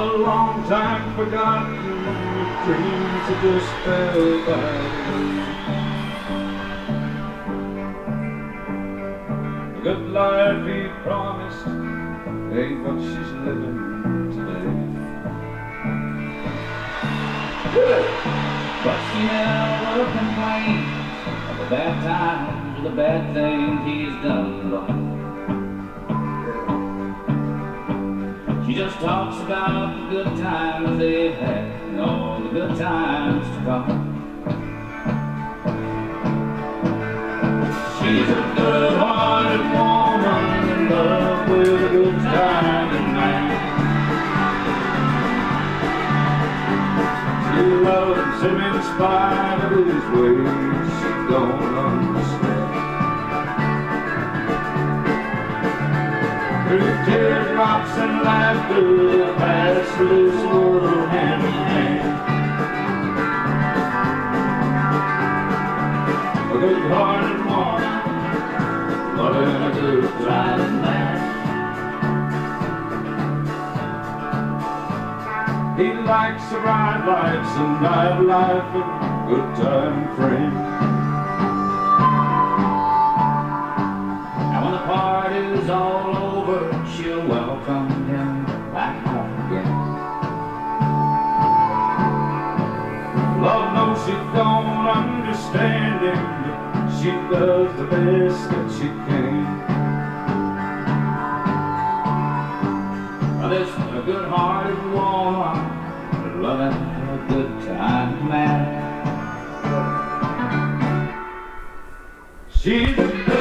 long time forgotten, dreams are just fell by. The good life he promised ain't what she's living today. But she never complains of the bad times or the bad things he's done. She just talks about the good times they've had and all the good times to come. She's a good-hearted woman in love with a good-timing man. She loves him in spite of his ways she don't understand. Through teardrops and laughter, the past lives world hand in hand. A good-hearted woman, loving a good-timing man. He likes the bright lights and night life and good-time friends. And when the party's all over, she'll welcome him back home again. Lord knows she don't understand him, but she does the best that she can. Now this is a good-hearted woman, loving a good-time man. She's